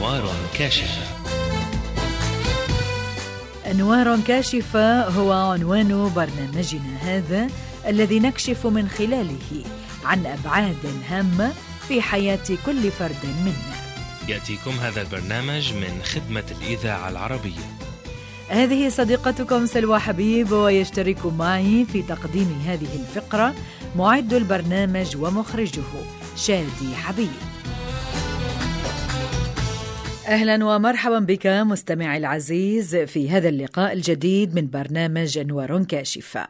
أنوار كاشفة. أنوار كاشفة هو عنوان برنامجنا هذا، الذي نكشف من خلاله عن أبعاد هامة في حياة كل فرد منا. يأتيكم هذا البرنامج من خدمة الإذاعة العربية. هذه صديقتكم سلوى حبيب، ويشترك معي في تقديم هذه الفقرة معد البرنامج ومخرجه شادي حبيب. أهلا ومرحبا بك مستمعي العزيز في هذا اللقاء الجديد من برنامج أنوار كاشفة.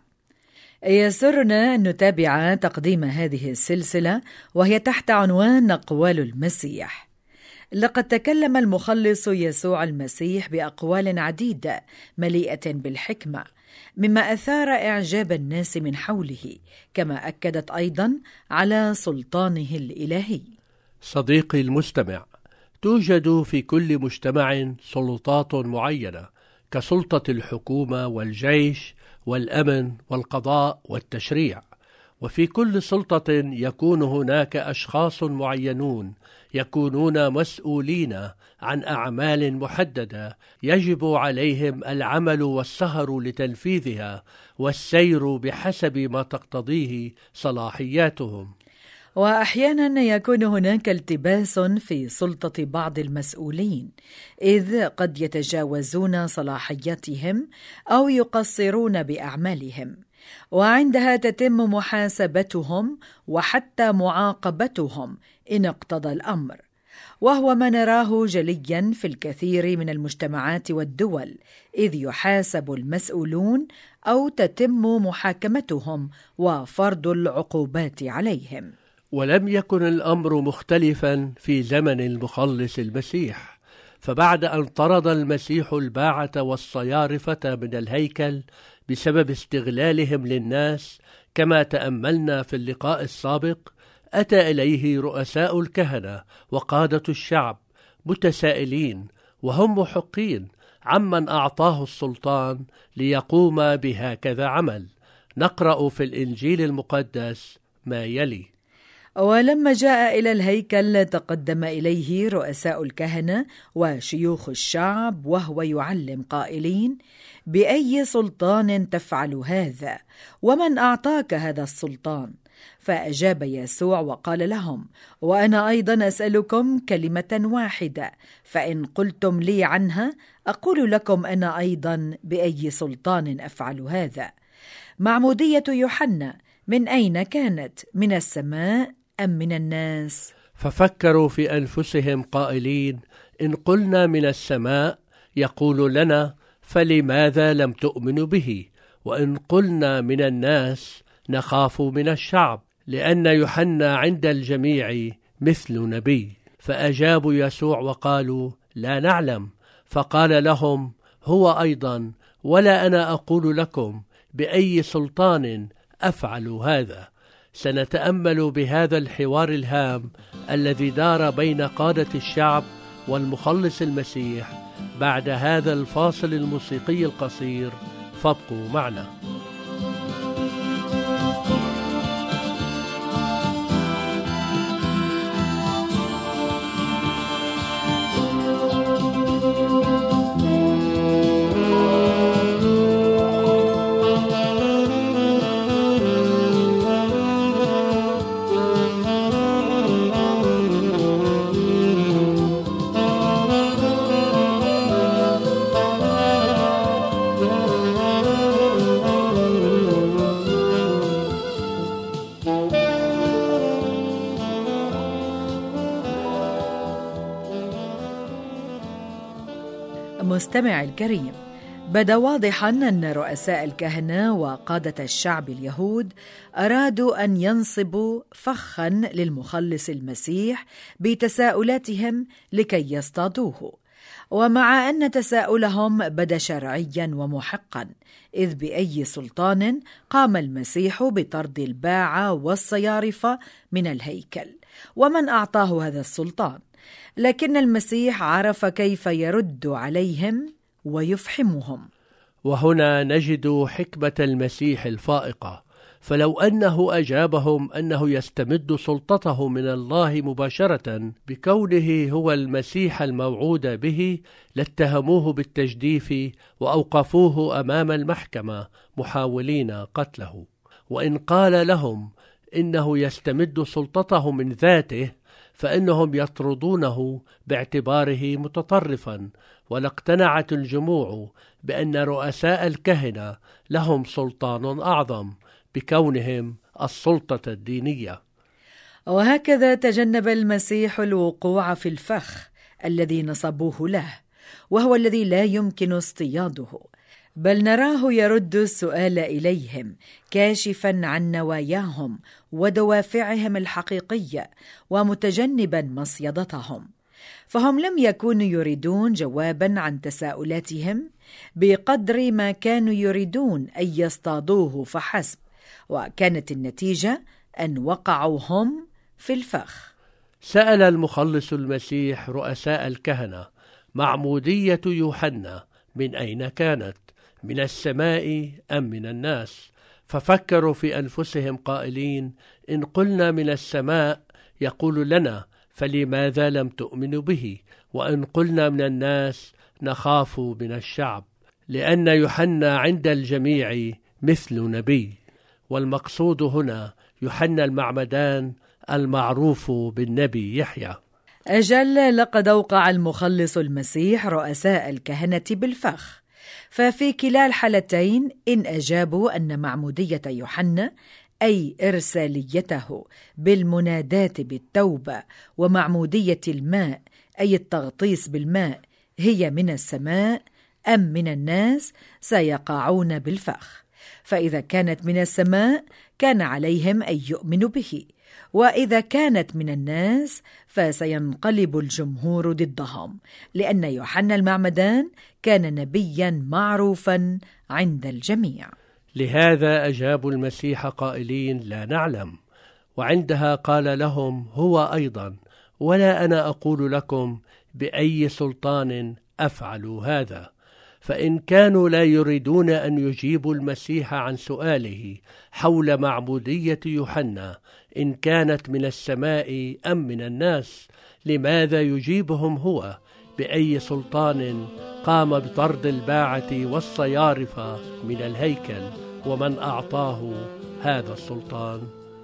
يسرنا أن نتابع تقديم هذه السلسلة وهي تحت عنوان أقوال المسيح. لقد تكلم المخلص يسوع المسيح بأقوال عديدة مليئة بالحكمة، مما أثار إعجاب الناس من حوله، كما أكدت أيضا على سلطانه الإلهي. صديقي المستمع، توجد في كل مجتمع سلطات معينة كسلطة الحكومة والجيش والأمن والقضاء والتشريع، وفي كل سلطة يكون هناك أشخاص معينون يكونون مسؤولين عن أعمال محددة يجب عليهم العمل والسهر لتنفيذها والسير بحسب ما تقتضيه صلاحياتهم. وأحيانا يكون هناك التباس في سلطة بعض المسؤولين، إذ قد يتجاوزون صلاحياتهم أو يقصرون بأعمالهم، وعندها تتم محاسبتهم وحتى معاقبتهم إن اقتضى الأمر، وهو ما نراه جليا في الكثير من المجتمعات والدول، إذ يحاسب المسؤولون أو تتم محاكمتهم وفرض العقوبات عليهم. ولم يكن الأمر مختلفا في زمن المخلص المسيح، فبعد أن طرد المسيح الباعة والصيارفة من الهيكل بسبب استغلالهم للناس، كما تأملنا في اللقاء السابق، أتى إليه رؤساء الكهنة وقادة الشعب متسائلين وهم محقين عمن أعطاه السلطان ليقوم بهكذا عمل. نقرأ في الإنجيل المقدس ما يلي: ولما جاء إلى الهيكل تقدم إليه رؤساء الكهنة وشيوخ الشعب وهو يعلم قائلين: بأي سلطان تفعل هذا؟ ومن أعطاك هذا السلطان؟ فأجاب يسوع وقال لهم: وأنا أيضا أسألكم كلمة واحدة، فإن قلتم لي عنها أقول لكم أنا أيضا بأي سلطان أفعل هذا. معمودية يوحنا من أين كانت؟ من السماء أم من الناس؟ ففكروا في أنفسهم قائلين: إن قلنا من السماء يقول لنا فلماذا لم تؤمنوا به؟ وإن قلنا من الناس نخاف من الشعب، لأن يوحنا عند الجميع مثل نبي. فأجابوا يسوع وقالوا: لا نعلم. فقال لهم هو أيضا: ولا أنا أقول لكم بأي سلطان أفعل هذا. سنتأمل بهذا الحوار الهام الذي دار بين قادة الشعب والمخلص المسيح بعد هذا الفاصل الموسيقي القصير، فابقوا معنا. مستمع الكريم، بدا واضحا أن رؤساء الكهنة وقادة الشعب اليهود أرادوا أن ينصبوا فخا للمخلص المسيح بتساؤلاتهم لكي يصطادوه، ومع أن تساؤلهم بدا شرعيا ومحقا، إذ بأي سلطان قام المسيح بطرد الباعة والصيارفة من الهيكل، ومن أعطاه هذا السلطان؟ لكن المسيح عرف كيف يرد عليهم ويفحمهم. وهنا نجد حكمة المسيح الفائقة، فلو أنه أجابهم أنه يستمد سلطته من الله مباشرة بكونه هو المسيح الموعود به، لاتهموه بالتجديف وأوقفوه أمام المحكمة محاولين قتله. وإن قال لهم إنه يستمد سلطته من ذاته، فإنهم يطردونه باعتباره متطرفا، ولاقتنعت الجموع بأن رؤساء الكهنة لهم سلطان أعظم بكونهم السلطة الدينية. وهكذا تجنب المسيح الوقوع في الفخ الذي نصبوه له، وهو الذي لا يمكن اصطياده، بل نراه يرد السؤال إليهم كاشفا عن نواياهم ودوافعهم الحقيقية، ومتجنبا مصيدتهم. فهم لم يكونوا يريدون جوابا عن تساؤلاتهم بقدر ما كانوا يريدون أن يصطادوه فحسب، وكانت النتيجة أن وقعوا هم في الفخ. سأل المخلص المسيح رؤساء الكهنة: معمودية يوحنا من أين كانت؟ من السماء أم من الناس؟ ففكروا في أنفسهم قائلين: إن قلنا من السماء يقول لنا فلماذا لم تؤمنوا به؟ وإن قلنا من الناس نخاف من الشعب، لأن يوحنا عند الجميع مثل نبي. والمقصود هنا يوحنا المعمدان المعروف بالنبي يحيى. أجل، لقد أوقع المخلص المسيح رؤساء الكهنة بالفخ، ففي كلا الحالتين إن أجابوا أن معمودية يوحنا أي إرساليته بالمناداة بالتوبة ومعمودية الماء أي التغطيس بالماء هي من السماء أم من الناس، سيقعون بالفخ. فإذا كانت من السماء كان عليهم أن يؤمنوا به، وإذا كانت من الناس فسينقلب الجمهور ضدهم، لأن يوحنا المعمدان كان نبيا معروفا عند الجميع. لهذا أجابوا المسيح قائلين: لا نعلم. وعندها قال لهم هو أيضا: ولا أنا أقول لكم بأي سلطان أفعل هذا. فإن كانوا لا يريدون أن يجيبوا المسيح عن سؤاله حول معمودية يوحنا إن كانت من السماء أم من الناس، لماذا يجيبهم هو بأي سلطان قام بطرد الباعة والصيارفة من الهيكل، ومن أعطاه هذا السلطان؟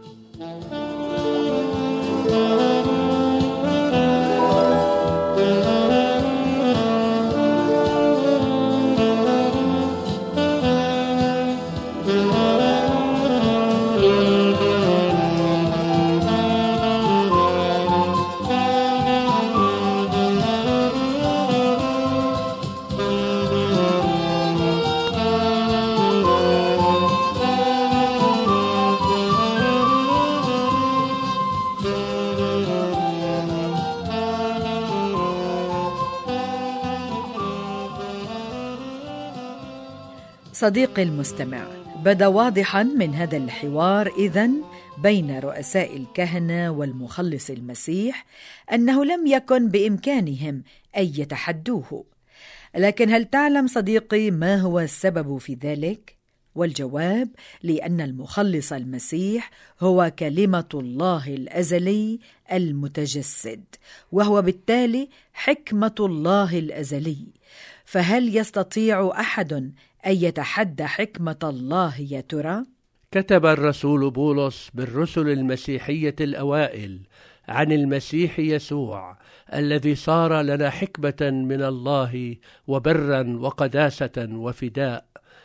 صديقي المستمع، بدا واضحا من هذا الحوار إذن بين رؤساء الكهنة والمخلص المسيح أنه لم يكن بإمكانهم أن يتحدوه. لكن هل تعلم صديقي ما هو السبب في ذلك؟ والجواب: لأن المخلص المسيح هو كلمة الله الأزلي المتجسد، وهو بالتالي حكمة الله الأزلي. فهل يستطيع أحد أن يتحدى حكمة الله يا ترى؟ كتب الرسول بولس بالرسل المسيحية الأوائل عن المسيح يسوع الذي صار لنا حكمة من الله وبرا وقداسة وفداء.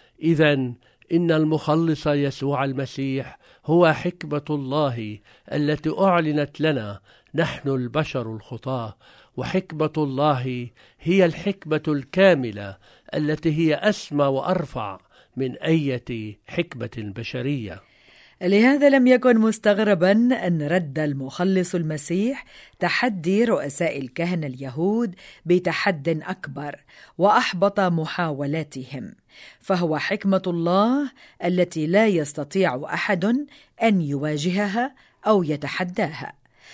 إذن إن المخلص يسوع المسيح هو حكمة الله التي أعلنت لنا نحن البشر الخطاة، وحكمة الله هي الحكمة الكاملة التي هي أسمى وأرفع من أي حكمة بشرية. لهذا لم يكن مستغربا أن رد المخلص المسيح تحدي رؤساء الكهنة اليهود بتحد أكبر وأحبط محاولاتهم، فهو حكمة الله التي لا يستطيع أحد أن يواجهها أو يتحداها.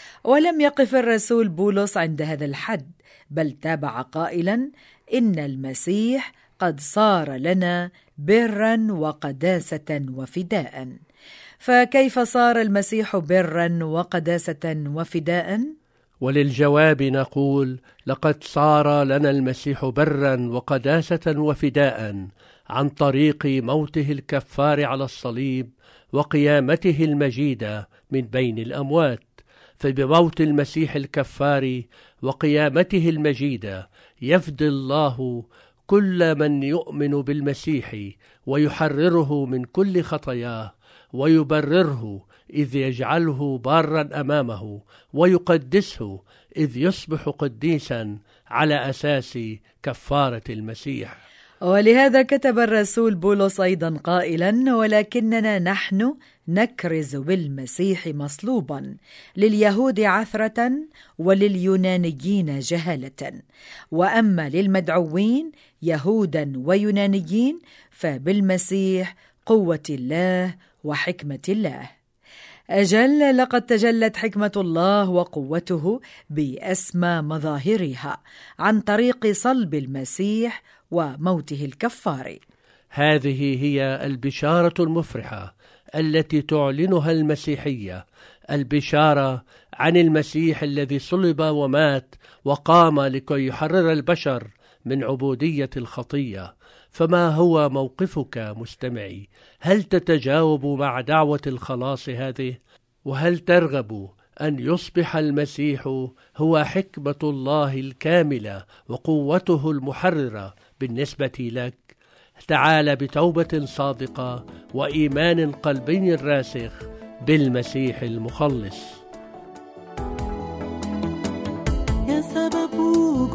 ولم يقف الرسول بولس عند هذا الحد، بل تابع قائلا: إن المسيح قد صار لنا برا وقداسة وفداء. فكيف صار المسيح برا وقداسة وفداء؟ وللجواب نقول: لقد صار لنا المسيح برا وقداسة وفداء عن طريق موته الكفار على الصليب وقيامته المجيدة من بين الأموات. فبموت المسيح الكفار وقيامته المجيدة يفدي الله كل من يؤمن بالمسيح ويحرره من كل خطاياه ويبرره، إذ يجعله بارا أمامه، ويقدسه إذ يصبح قديسا على أساس كفارة المسيح. ولهذا كتب الرسول بولس أيضا قائلا: ولكننا نحن نكرز بالمسيح مصلوبا، لليهود عثرة ولليونانيين جهالة، وأما للمدعوين يهودا ويونانيين فبالمسيح قوة الله وحكمة الله. أجل لقد تجلت حكمة الله وقوته بأسمى مظاهرها عن طريق صلب المسيح وموته الكفار. هذه هي البشارة المفرحة التي تعلنها المسيحية، البشارة عن المسيح الذي صلب ومات وقام لكي يحرر البشر من عبودية الخطية. فما هو موقفك مستمعي؟ هل تتجاوب مع دعوة الخلاص هذه؟ وهل ترغب أن يصبح المسيح هو حكمة الله الكاملة وقوته المحررة بالنسبة لك؟ تعال بتوبة صادقة وإيمان قلبي راسخ بالمسيح المخلص. يا سبب